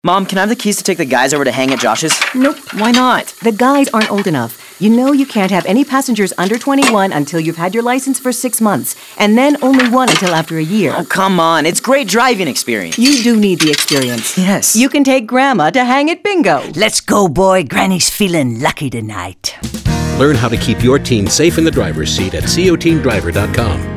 Mom, can I have the keys to take the guys over to hang at Josh's? Nope. Why not? The guys aren't old enough. You know you can't have any passengers under 21 until you've had your license for 6 months, and then only one until after a year. Oh, come on. It's great driving experience. You do need the experience. Yes. You can take Grandma to hang at bingo. Let's go, boy. Granny's feeling lucky tonight. Learn how to keep your teen safe in the driver's seat at coteendriver.com.